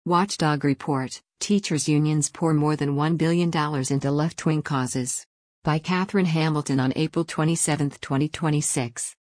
Watchdog report, teachers' unions pour more than $1 billion into left-wing causes. By Catherine Hamilton on April 27, 2026.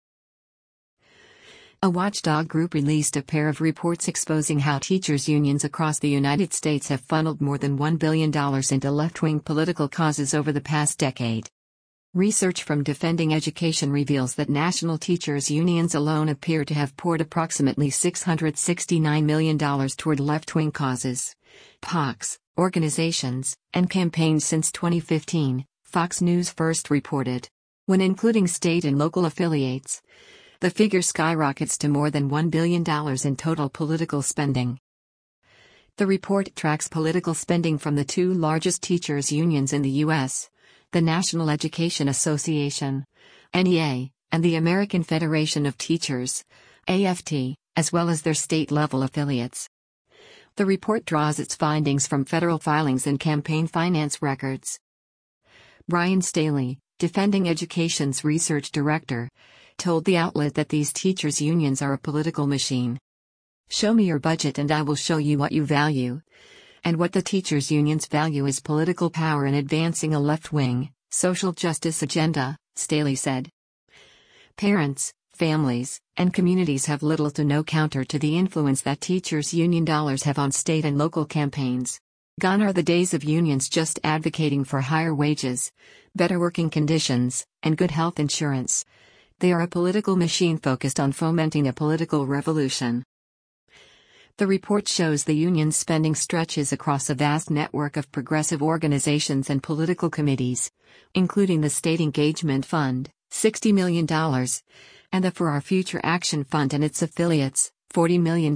A watchdog group released a pair of reports exposing how teachers' unions across the United States have funneled more than $1 billion into left-wing political causes over the past decade. Research from Defending Education reveals that national teachers' unions alone appear to have poured approximately $669 million toward left-wing causes, POCs, organizations, and campaigns since 2015, Fox News first reported. When including state and local affiliates, the figure skyrockets to more than $1 billion in total political spending. The report tracks political spending from the two largest teachers' unions in the U.S., the National Education Association, NEA, and the American Federation of Teachers, AFT, as well as their state-level affiliates. The report draws its findings from federal filings and campaign finance records. Brian Staley, Defending Education's research director, told the outlet that these teachers' unions are a political machine. "Show me your budget and I will show you what you value. And what the teachers' unions value is political power in advancing a left-wing, social justice agenda," Staley said. Parents, families, and communities have little to no counter to the influence that teachers' union dollars have on state and local campaigns. Gone are the days of unions just advocating for higher wages, better working conditions, and good health insurance. They are a political machine focused on fomenting a political revolution. The report shows the union's spending stretches across a vast network of progressive organizations and political committees, including the State Engagement Fund, $60 million, and the For Our Future Action Fund and its affiliates, $40 million.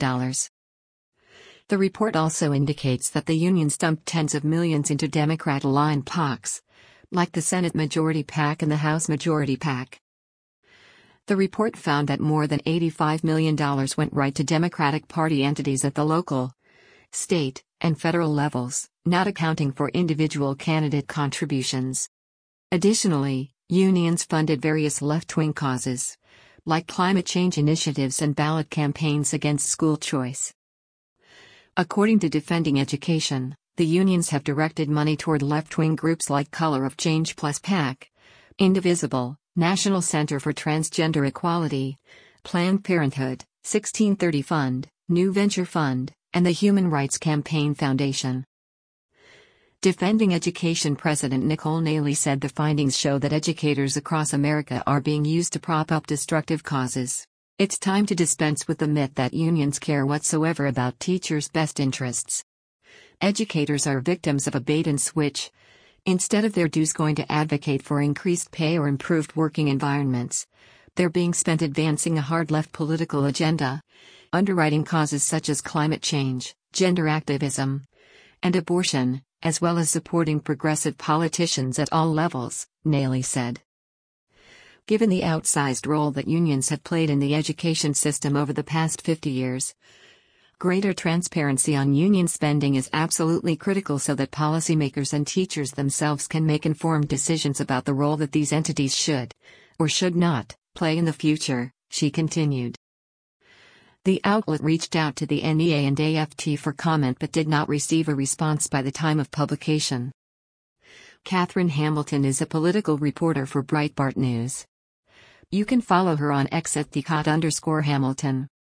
The report also indicates that the unions dumped tens of millions into Democrat-aligned POCs, like the Senate Majority PAC and the House Majority PAC. The report found that more than $85 million went right to Democratic Party entities at the local, state, and federal levels, not accounting for individual candidate contributions. Additionally, unions funded various left-wing causes, like climate change initiatives and ballot campaigns against school choice. According to Defending Education, the unions have directed money toward left-wing groups like Color of Change Plus PAC, Indivisible, National Center for Transgender Equality, Planned Parenthood, 1630 Fund, New Venture Fund, and the Human Rights Campaign Foundation. Defending Education President Nicole Naily said the findings show that educators across America are being used to prop up destructive causes. "It's time to dispense with the myth that unions care whatsoever about teachers' best interests. Educators are victims of a bait-and-switch. Instead of their dues going to advocate for increased pay or improved working environments, they're being spent advancing a hard-left political agenda, underwriting causes such as climate change, gender activism, and abortion, as well as supporting progressive politicians at all levels," Naily said. Given the outsized role that unions have played in the education system over the past 50 years, greater transparency on union spending is absolutely critical so that policymakers and teachers themselves can make informed decisions about the role that these entities should, or should not, play in the future, she continued. The outlet reached out to the NEA and AFT for comment but did not receive a response by the time of publication. Catherine Hamilton is a political reporter for Breitbart News. You can follow her on X at @Hamilton.